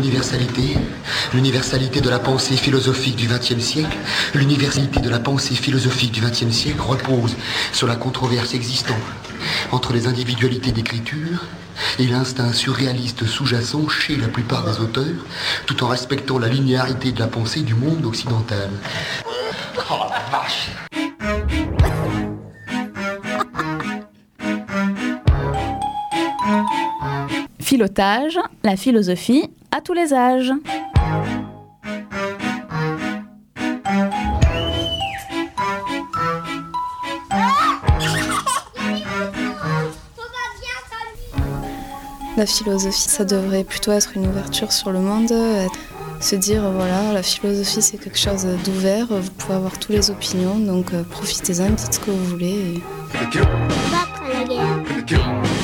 l'universalité de la pensée philosophique du XXe siècle, l'universalité de la pensée philosophique du XXe siècle repose sur la controverse existante entre les individualités d'écriture et l'instinct surréaliste sous-jacent chez la plupart des auteurs, tout en respectant la linéarité de la pensée du monde occidental. Oh la vache! Philotage, la philosophie à tous les âges. La philosophie, ça devrait plutôt être une ouverture sur le monde, se dire voilà, la philosophie c'est quelque chose d'ouvert, vous pouvez avoir toutes les opinions, donc profitez-en, dites ce que vous voulez. Battre la guerre.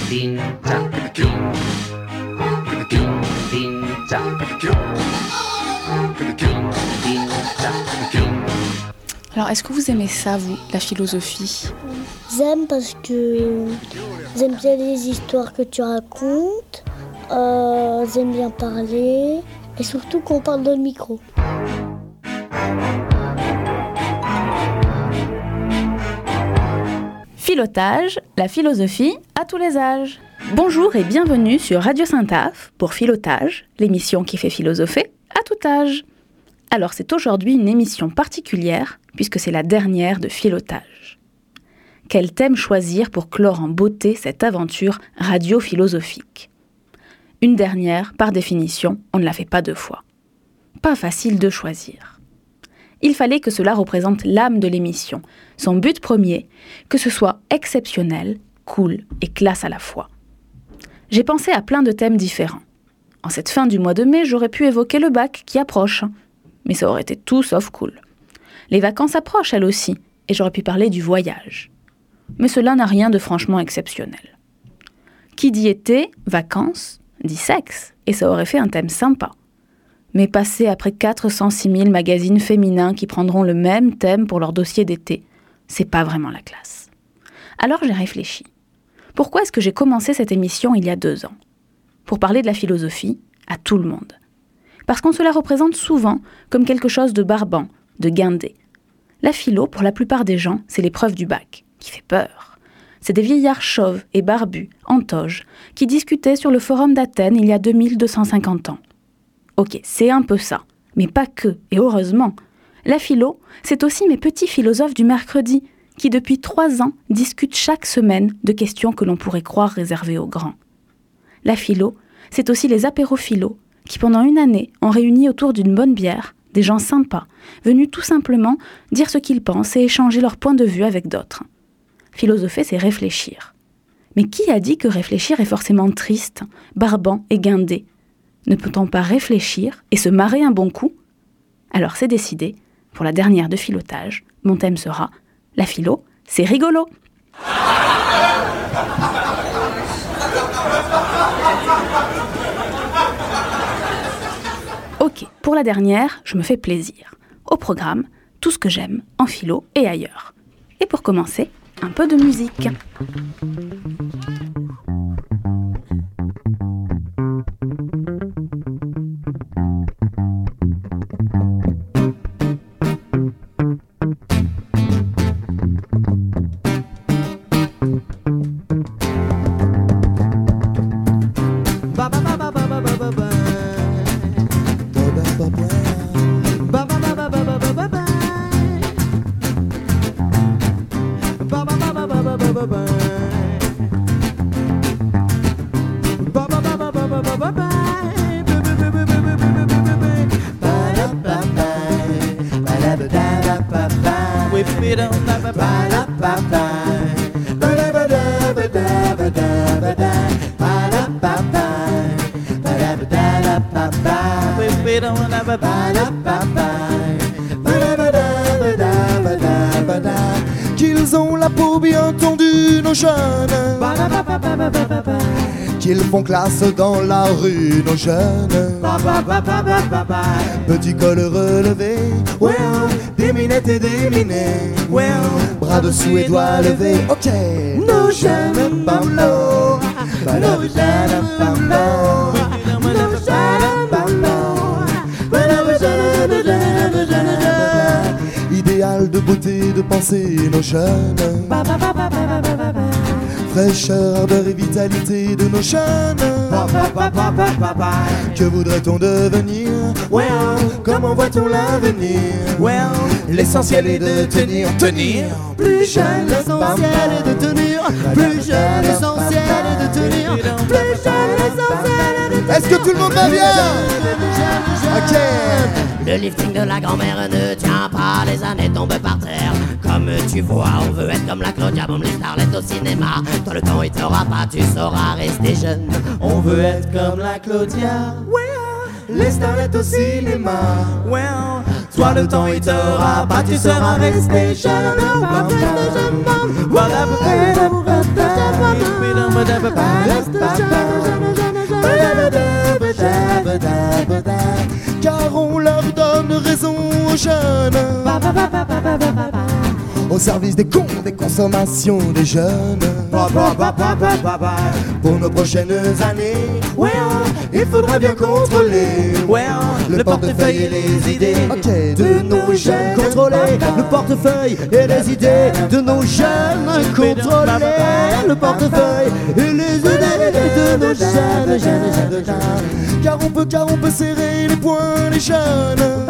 Alors, est-ce que vous aimez ça, vous, la philosophie ? J'aime parce que j'aime bien les histoires que tu racontes, j'aime bien parler, et surtout qu'on parle dans le micro. Philotage, la philosophie à tous les âges. Bonjour et bienvenue sur Radio Saint-Aph pour Philotage, l'émission qui fait philosopher à tout âge. Alors c'est aujourd'hui une émission particulière puisque c'est la dernière de Philotage. Quel thème choisir pour clore en beauté cette aventure radio-philosophique ? Une dernière, par définition, on ne la fait pas deux fois. Pas facile de choisir. Il fallait que cela représente l'âme de l'émission, son but premier, que ce soit exceptionnel, cool et classe à la fois. J'ai pensé à plein de thèmes différents. En cette fin du mois de mai, j'aurais pu évoquer le bac qui approche, mais ça aurait été tout sauf cool. Les vacances approchent elles aussi, et j'aurais pu parler du voyage. Mais cela n'a rien de franchement exceptionnel. Qui dit été, vacances, dit sexe, et ça aurait fait un thème sympa. Mais passer après 406 000 magazines féminins qui prendront le même thème pour leur dossier d'été, c'est pas vraiment la classe. Alors j'ai réfléchi. Pourquoi est-ce que j'ai commencé cette émission il y a 2 ans ? Pour parler de la philosophie à tout le monde. Parce qu'on se la représente souvent comme quelque chose de barbant, de guindé. La philo, pour la plupart des gens, c'est l'épreuve du bac, qui fait peur. C'est des vieillards chauves et barbus, en toge, qui discutaient sur le forum d'Athènes il y a 2250 ans. Ok, c'est un peu ça, mais pas que, et heureusement. La philo, c'est aussi mes petits philosophes du mercredi, qui depuis 3 ans discutent chaque semaine de questions que l'on pourrait croire réservées aux grands. La philo, c'est aussi les apérophilos, qui pendant 1 année ont réuni autour d'une bonne bière des gens sympas, venus tout simplement dire ce qu'ils pensent et échanger leur point de vue avec d'autres. Philosopher, c'est réfléchir. Mais qui a dit que réfléchir est forcément triste, barbant et guindé ? Ne peut-on pas réfléchir et se marrer un bon coup ? Alors c'est décidé, pour la dernière de Philotage, mon thème sera « La philo, c'est rigolo !» Ok, pour la dernière, je me fais plaisir. Au programme, tout ce que j'aime en philo et ailleurs. Et pour commencer, un peu de musique. Qu'ils ont la peau bien tendue, nos jeunes. Qu'ils font classe dans la rue, nos jeunes. Petit col relevé, ouais, des minettes et des minets, ouais, bras dessous et doigts levés, ok. Nos jeunes bambos, nos jeunes bambos, nos jeunes bambos. danser nos jeunes. Fraîcheur, ardeur et vitalité de nos jeunes. Que voudrait-on devenir? Comment voit-on l'avenir? L'essentiel est de tenir. Plus jeune, l'essentiel est de tenir. Plus jeune, l'essentiel est de tenir. Plus jeune, l'essentiel est de tenir. Est-ce que tout le monde va bien? Ok. Le lifting de la grand-mère ne tient pas, les années tombent par terre. Comme tu vois, on veut être comme la Claudia Boom, les starlettes au cinéma. Toi le temps il t'aura pas, tu sauras rester jeune. On veut être comme la Claudia, les starlettes au cinéma. Toi le temps il t'aura pas, tu seras resté jeune. Car on leur donne raison aux jeunes, au service des cons, des consommations des jeunes. Pour nos prochaines années, il faudra bien contrôler le portefeuille et les idées de nos jeunes. Contrôler le portefeuille et les idées de nos jeunes. Contrôler le portefeuille et les idées de nos jeunes. Car on peut serrer les poings des jeunes.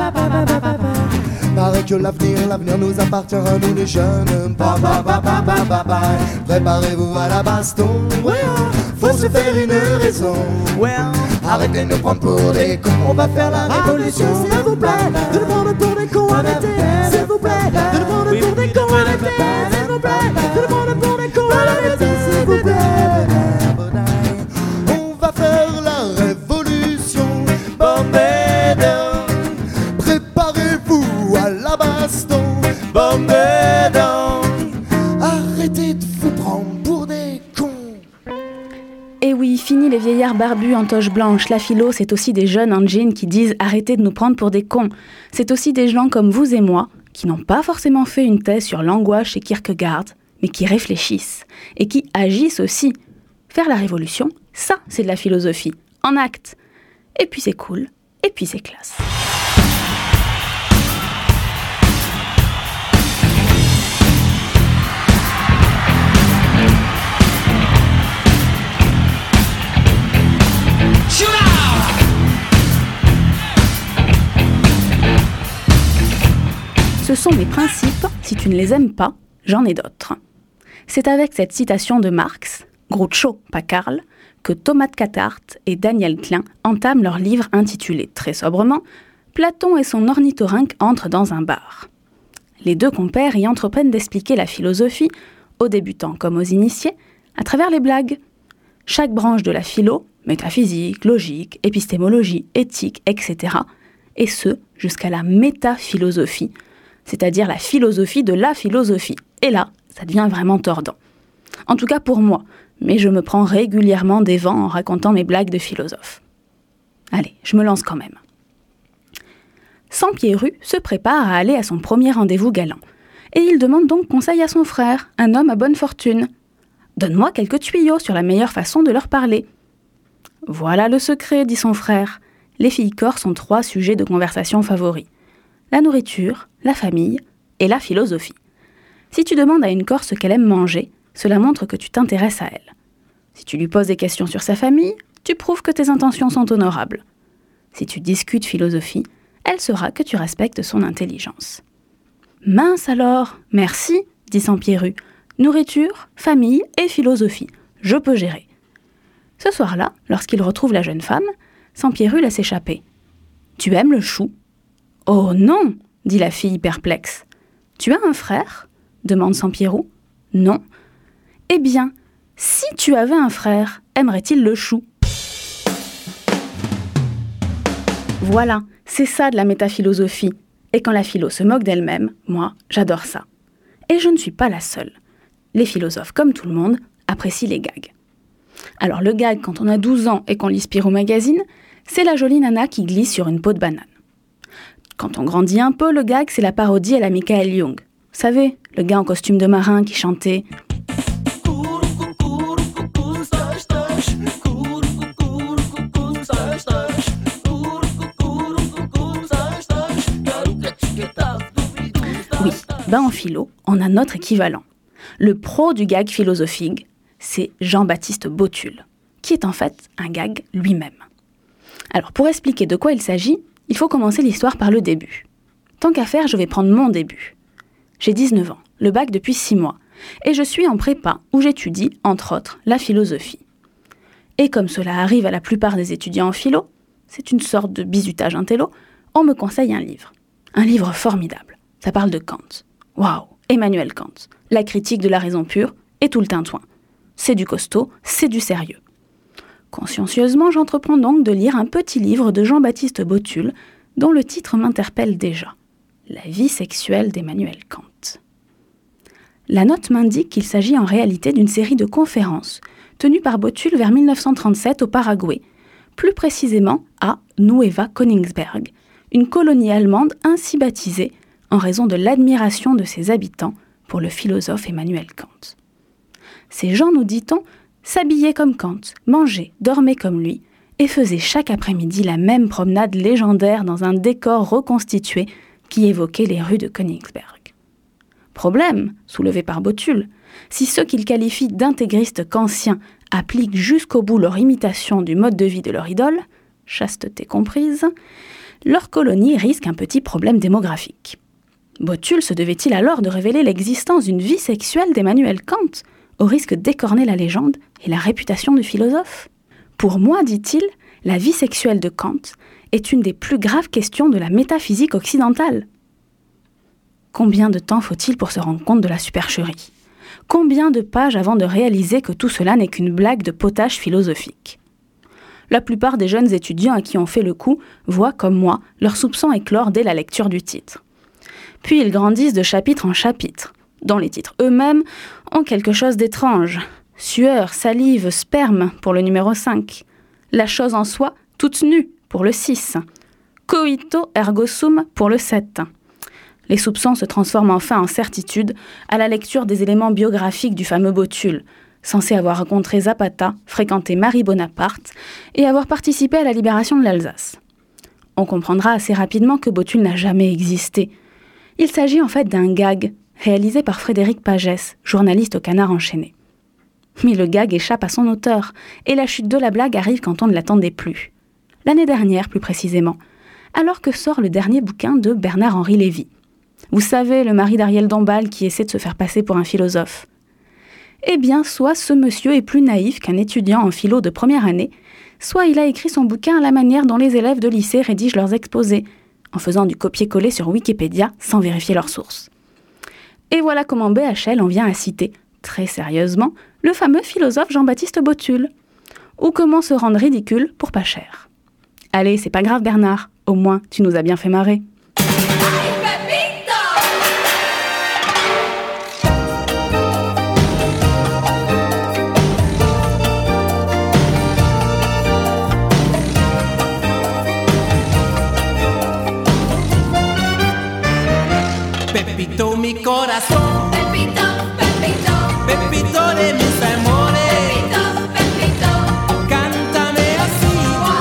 Paraît que l'avenir nous appartient à nous les jeunes. Préparez-vous à la baston. Faut se faire une raison. Arrêtez de nous prendre pour des cons. On va faire la révolution, s'il vous plaît. De nous prendre pour des cons, arrêtez, s'il vous plaît. De nous prendre pour des cons, arrêtez, s'il vous plaît. De nous prendre pour des cons, arrêtez, s'il vous plaît. On va faire la révolution. Préparez-vous à la baston. Arrêtez de vous prendre pour des cons. Et oui, fini les vieillards barbus en toche blanche. La philo, c'est aussi des jeunes en jean qui disent « arrêtez de nous prendre pour des cons ». C'est aussi des gens comme vous et moi, qui n'ont pas forcément fait une thèse sur Langois chez Kierkegaard, mais qui réfléchissent et qui agissent aussi. Faire la révolution, ça, c'est de la philosophie, en acte. Et puis c'est cool, et puis c'est classe. Ce sont mes principes, si tu ne les aimes pas, j'en ai d'autres. C'est avec cette citation de Marx, Groucho, pas Karl, que Thomas de Cathart et Daniel Klein entament leur livre intitulé très sobrement « Platon et son ornithorynque entrent dans un bar ». Les deux compères y entreprennent d'expliquer la philosophie, aux débutants comme aux initiés, à travers les blagues. Chaque branche de la philo, métaphysique, logique, épistémologie, éthique, etc., et ce, jusqu'à la métaphilosophie, c'est-à-dire la philosophie de la philosophie. Et là, ça devient vraiment tordant. En tout cas pour moi, mais je me prends régulièrement des vents en racontant mes blagues de philosophe. Allez, je me lance quand même. Sampierru se prépare à aller à son premier rendez-vous galant. Et il demande donc conseil à son frère, un homme à bonne fortune. « Donne-moi quelques tuyaux sur la meilleure façon de leur parler. » « Voilà le secret, dit son frère. Les filles corses ont 3 sujets de conversation favoris. La nourriture, la famille et la philosophie. Si tu demandes à une Corse ce qu'elle aime manger, cela montre que tu t'intéresses à elle. Si tu lui poses des questions sur sa famille, tu prouves que tes intentions sont honorables. Si tu discutes philosophie, elle saura que tu respectes son intelligence. »« Mince alors, merci, dit Sampierru. Nourriture, famille et philosophie. Je peux gérer. » Ce soir-là, lorsqu'il retrouve la jeune femme, Sampierru laisse échapper. « Tu aimes le chou ?»« Oh non, dit la fille perplexe. »« Tu as un frère ?» demande Sampierru. « Non. »« Eh bien, si tu avais un frère, aimerait-il le chou ?» Voilà, c'est ça de la métaphilosophie. Et quand la philo se moque d'elle-même, moi, j'adore ça. Et je ne suis pas la seule. Les philosophes, comme tout le monde, apprécient les gags. Alors le gag, quand on a 12 ans et qu'on lit Spirou Magazine, c'est la jolie nana qui glisse sur une peau de banane. Quand on grandit un peu, le gag, c'est la parodie à la Michael Young. Vous savez, le gars en costume de marin qui chantait « Oui, En philo, on a notre équivalent. Le pro du gag philosophique, c'est Jean-Baptiste Botul, qui est en fait un gag lui-même. Alors, pour expliquer de quoi il s'agit, il faut commencer l'histoire par le début. Tant qu'à faire, je vais prendre mon début. J'ai 19 ans, le bac depuis 6 mois, et je suis en prépa où j'étudie, entre autres, la philosophie. Et comme cela arrive à la plupart des étudiants en philo, c'est une sorte de bizutage intello, on me conseille un livre. Un livre formidable. Ça parle de Kant. Waouh, Emmanuel Kant. La critique de la raison pure et tout le tintouin. C'est du costaud, c'est du sérieux. Consciencieusement, j'entreprends donc de lire un petit livre de Jean-Baptiste Botul, dont le titre m'interpelle déjà. La vie sexuelle d'Emmanuel Kant. La note m'indique qu'il s'agit en réalité d'une série de conférences tenues par Botul vers 1937 au Paraguay, plus précisément à Nueva Königsberg, une colonie allemande ainsi baptisée en raison de l'admiration de ses habitants pour le philosophe Emmanuel Kant. Ces gens, nous dit-on, s'habillaient comme Kant, mangeaient, dormaient comme lui, et faisaient chaque après-midi la même promenade légendaire dans un décor reconstitué qui évoquait les rues de Königsberg. Problème, soulevé par Botul, si ceux qu'il qualifie d'intégristes kantiens appliquent jusqu'au bout leur imitation du mode de vie de leur idole, chasteté comprise, leur colonie risque un petit problème démographique. Botul se devait-il alors de révéler l'existence d'une vie sexuelle d'Emmanuel Kant, au risque d'écorner la légende et la réputation du philosophe ? Pour moi, dit-il, la vie sexuelle de Kant est une des plus graves questions de la métaphysique occidentale. Combien de temps faut-il pour se rendre compte de la supercherie ? Combien de pages avant de réaliser que tout cela n'est qu'une blague de potage philosophique ? La plupart des jeunes étudiants à qui on fait le coup voient, comme moi, leurs soupçons éclore dès la lecture du titre. Puis ils grandissent de chapitre en chapitre, dont les titres eux-mêmes ont quelque chose d'étrange. Sueur, salive, sperme pour le numéro 5. La chose en soi, toute nue pour le 6. Coito ergo sum pour le 7. Les soupçons se transforment enfin en certitude à la lecture des éléments biographiques du fameux Botul, censé avoir rencontré Zapata, fréquenté Marie Bonaparte et avoir participé à la libération de l'Alsace. On comprendra assez rapidement que Botul n'a jamais existé. Il s'agit en fait d'un gag réalisé par Frédéric Pagès, journaliste au Canard enchaîné. Mais le gag échappe à son auteur, et la chute de la blague arrive quand on ne l'attendait plus. L'année dernière, plus précisément, alors que sort le dernier bouquin de Bernard-Henri Lévy. Vous savez, le mari d'Ariel Dombal qui essaie de se faire passer pour un philosophe. Eh bien, soit ce monsieur est plus naïf qu'un étudiant en philo de première année, soit il a écrit son bouquin à la manière dont les élèves de lycée rédigent leurs exposés, en faisant du copier-coller sur Wikipédia sans vérifier leurs sources. Et voilà comment BHL en vient à citer, très sérieusement, le fameux philosophe Jean-Baptiste Botul. Ou comment se rendre ridicule pour pas cher. Allez, c'est pas grave Bernard, au moins tu nous as bien fait marrer. Pepito mi corazón, Pepito, Pepito, Pepito de mis amores, Pepito, Pepito, cántame así,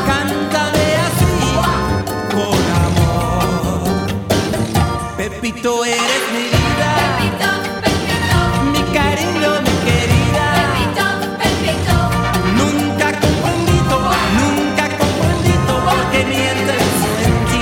con amor. Pepito eres mi vida, Pepito, Pepito, mi cariño, mi querida, Pepito, Pepito, nunca comprendido porque mientras en ti.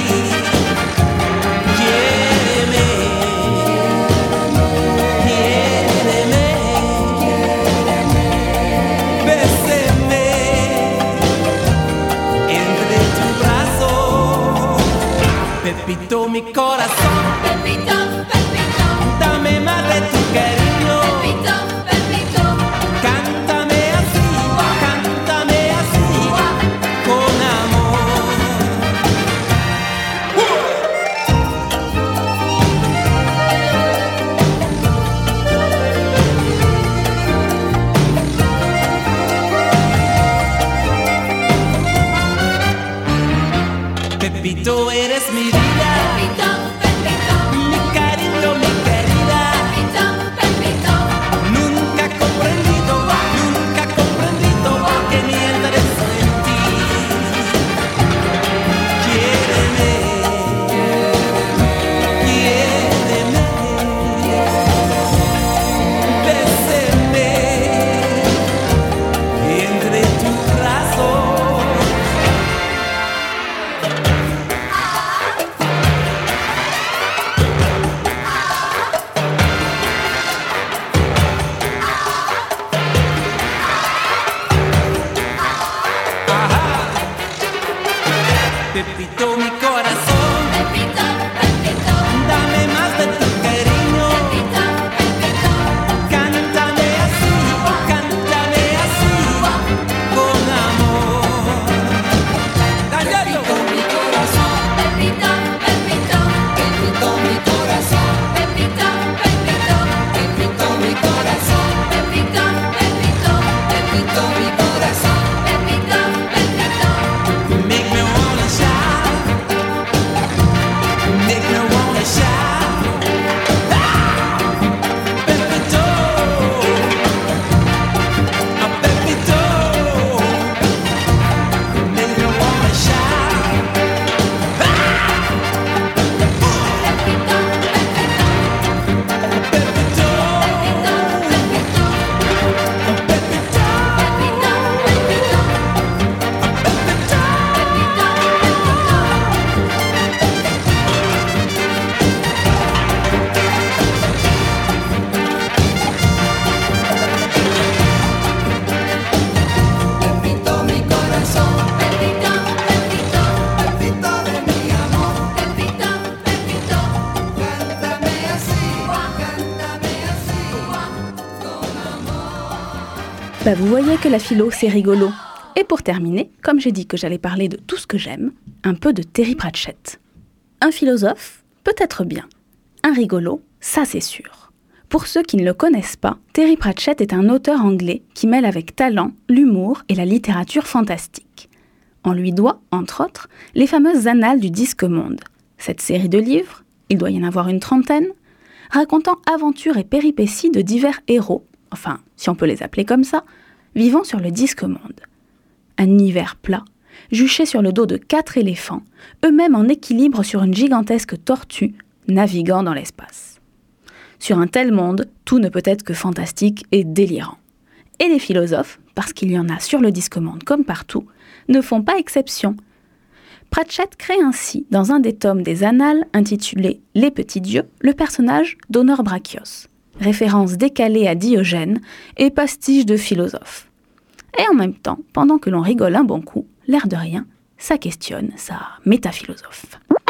Pepito, mi corazón, Pepito, Pepito, dame más de tu cariño, Pepito, Pepito, cántame así, con amor. Pepito, eres mi vida. Pepito, Pepito, mi cariño, mi querida. Pepito, Pepito, nunca comprendido que mientras en ti. Quiéreme, Pepito, mi corazón. Pepito, Pepito, dame más de tu cariño. Pepito, Pepito, cántame así, con amor. Pepito, mi corazón. Pepito, Pepito, Pepito, mi corazón. Pepito, Pepito, Pepito, mi corazón. Pepito, Pepito, Pepito, mi corazón. Pepito, Pepito, make me wanna shout, make me wanna shout. Pepito, Pepito, make me wanna shout. Pepito, Pepito, Pepito, mi corazón. Pepito, Pepito, Pepito de mi amor. Pepito, Pepito, cántame así, con amor. Bah vous voyez que la philo, c'est rigolo. Et pour terminer, comme j'ai dit que j'allais parler de tout ce que j'aime, un peu de Terry Pratchett. Un philosophe, peut-être bien. Un rigolo, ça c'est sûr. Pour ceux qui ne le connaissent pas, Terry Pratchett est un auteur anglais qui mêle avec talent l'humour et la littérature fantastique. On lui doit, entre autres, les fameuses Annales du Disque-Monde. Cette série de livres, il doit y en avoir une trentaine, racontant aventures et péripéties de divers héros, enfin, si on peut les appeler comme ça, vivant sur le Disque-Monde. Un univers plat, juché sur le dos de 4 éléphants, eux-mêmes en équilibre sur une gigantesque tortue, naviguant dans l'espace. Sur un tel monde, tout ne peut être que fantastique et délirant. Et les philosophes, parce qu'il y en a sur le Disque-Monde comme partout, ne font pas exception. Pratchett crée ainsi, dans un des tomes des Annales intitulé « Les petits dieux », le personnage d'Honor Brachios, référence décalée à Diogène et pastiche de philosophe. Et en même temps, pendant que l'on rigole un bon coup, l'air de rien, ça questionne sa métaphilosophe.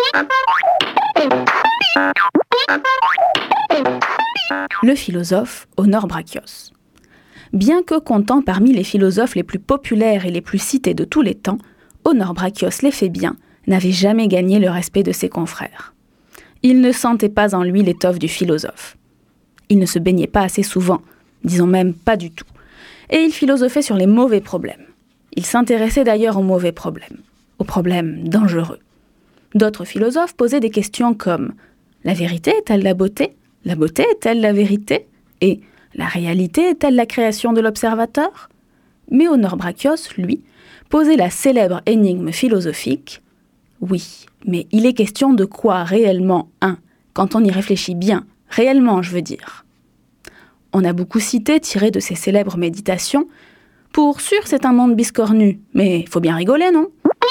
Le philosophe Honor Brachios. Bien que comptant parmi les philosophes les plus populaires et les plus cités de tous les temps, Honor Brachios les fait bien, n'avait jamais gagné le respect de ses confrères. Il ne sentait pas en lui l'étoffe du philosophe. Il ne se baignait pas assez souvent, disons même pas du tout. Et il philosophait sur les mauvais problèmes. Il s'intéressait d'ailleurs aux mauvais problèmes dangereux. D'autres philosophes posaient des questions comme « La vérité est-elle la beauté ? La beauté est-elle la vérité ? Et la réalité est-elle la création de l'observateur ?» Mais Honor Brachios, lui, posait la célèbre énigme philosophique « Oui, mais il est question de quoi réellement, quand on y réfléchit bien, réellement je veux dire ?» On a beaucoup cité, tiré de ses célèbres méditations. Pour sûr, c'est un monde biscornu, mais faut bien rigoler, non ?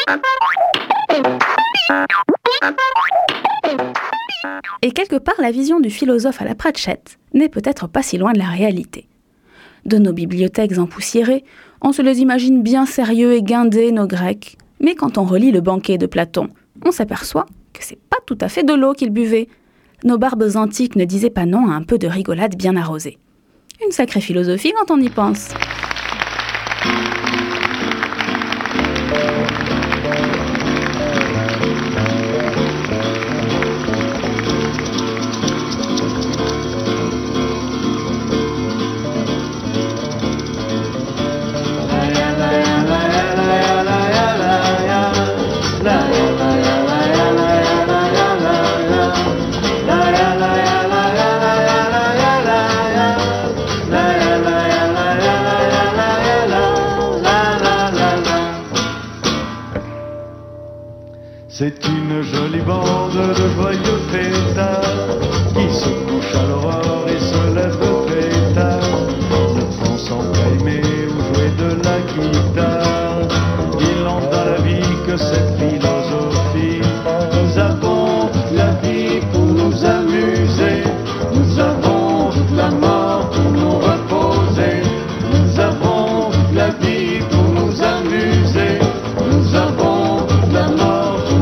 Et quelque part, la vision du philosophe à la Pratchett n'est peut-être pas si loin de la réalité. De nos bibliothèques empoussiérées, on se les imagine bien sérieux et guindés, nos Grecs. Mais quand on relit le banquet de Platon, on s'aperçoit que c'est pas tout à fait de l'eau qu'ils buvaient. Nos barbes antiques ne disaient pas non à un peu de rigolade bien arrosée. Une sacrée philosophie quand on y pense. C'est une jolie bande de joyeux fêtards qui se couchent à l'aurore et se lèvent très tard. Ne pensant qu'à aimer ou jouer de la guitare, ils lancent dans la vie que cette philosophie. Nous avons la vie pour nous amuser, nous avons la mort pour nous reposer, nous avons la vie pour nous amuser, nous avons la mort pour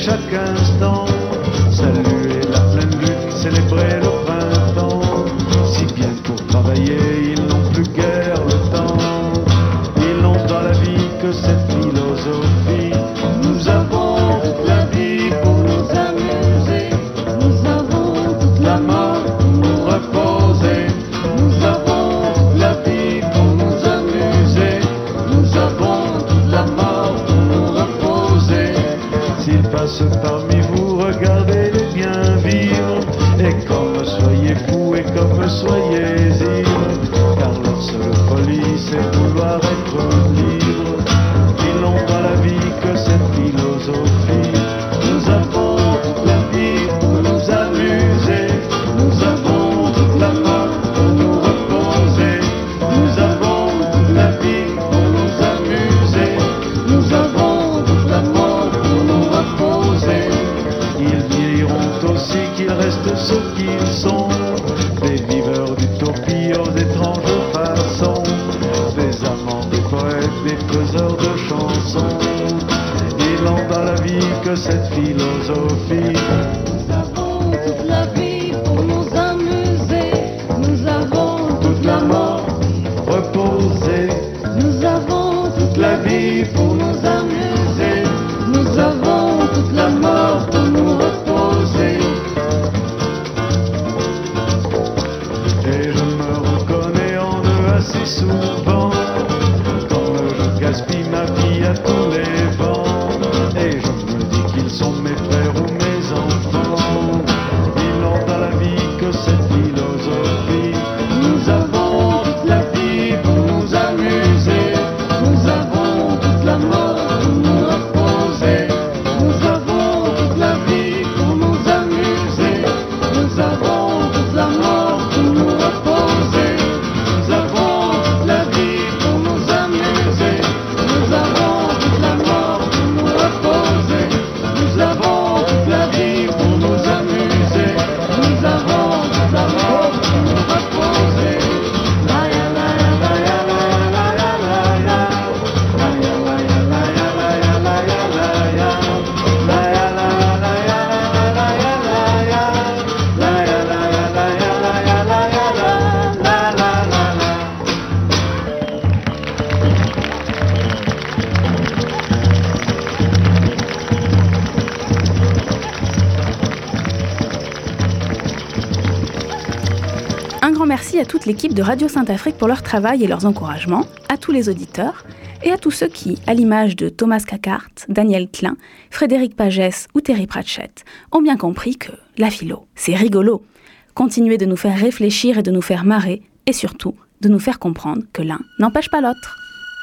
chaque instant. Saluer la pleine lune, célébrer le printemps. Si bien que pour travailler, ils n'ont plus guère le temps. Ils n'ont dans la vie que cette philosophie. Nous avons toute la vie pour nous amuser. Nous avons toute la mort pour nous reposer. Nous avons toute la vie pour nous amuser. Nous avons toute la mort pour nous reposer. S'ils passent parmi vous, regardez-les bien vivre. Et comme soyez fous et comme soyez ivres, car leur seule folie c'est vouloir être libre. Ils n'ont dans la vie que cette philosophie. Nous avons toute la vie pour nous amuser. Nous avons toute la mort pour nous reposer. Nous avons toute la vie pour nous amuser. Nous avons toute la mort pour nous reposer. Ils vieilliront aussi qu'ils restent ceux qu'ils sont, des viveurs d'utopie aux étranges façons, des amants, des poètes, des faiseurs de chansons. Ils n'ont dans la vie que cette philosophie. Nous avons toute la vie pour nous amuser. Nous avons toute la mort reposer. Nous avons toute la vie pour nous amuser. Nous avons toute la mort pour nous reposer. Et je me reconnais en eux assez souvent, comme je gaspille ma vie à tous les vents. Et je me dis qu'ils sont mes frères ou mes enfants. Ils n'ont dans la vie que cette philosophie. Nous avons toute la vie pour nous amuser. Nous avons toute la mort pour nous reposer. Nous avons toute la vie pour nous amuser. Nous avons toute la mort pour nous reposer. Nous avons toute la vie pour nous amuser. Nous avons toute la mort pour nous reposer. Nous avons toute la vie pour nous amuser. Nous avons toute la mort pour nous reposer. La ya la ya la ya la ya la ya la. La ya la ya la ya la ya la ya la ya. La ya la ya la ya la ya la ya. La ya la ya la ya la ya la ya la. La la la la. Un grand merci à toute l'équipe de Radio Sainte-Afrique pour leur travail et leurs encouragements, à tous les auditeurs et à tous ceux qui, à l'image de Thomas Caccart, Daniel Klein, Frédéric Pagès ou Terry Pratchett, ont bien compris que la philo, c'est rigolo. Continuez de nous faire réfléchir et de nous faire marrer, et surtout de nous faire comprendre que l'un n'empêche pas l'autre.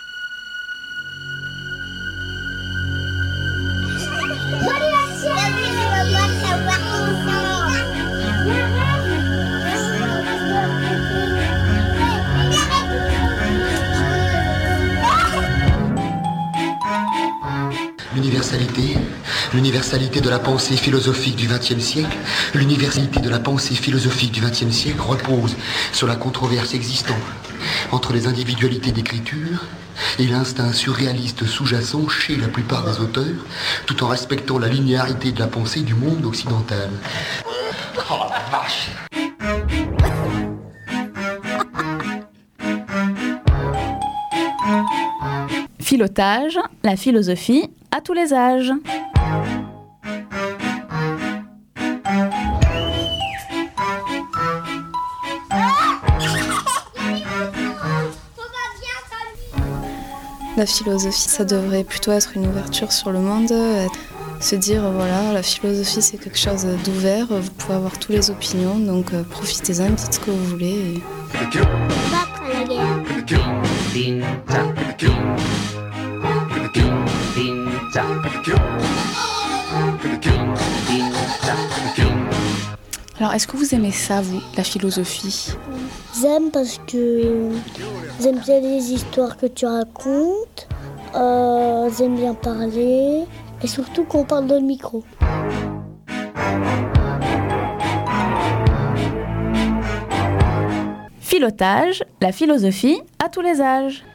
L'universalité de la pensée philosophique du XXe siècle, l'universalité de la pensée philosophique du XXe siècle repose sur la controverse existant entre les individualités d'écriture et l'instinct surréaliste sous-jacent chez la plupart des auteurs, tout en respectant la linéarité de la pensée du monde occidental. Oh la vache! Philotage, la philosophie à tous les âges. La philosophie, ça devrait plutôt être une ouverture sur le monde, se dire voilà, la philosophie c'est quelque chose d'ouvert, vous pouvez avoir toutes les opinions, donc profitez-en, dites ce que vous voulez. On va après la guerre. Alors, est-ce que vous aimez ça, vous, la philosophie ? J'aime parce que j'aime bien les histoires que tu racontes, j'aime bien parler, et surtout qu'on parle dans le micro. Philotage, la philosophie à tous les âges.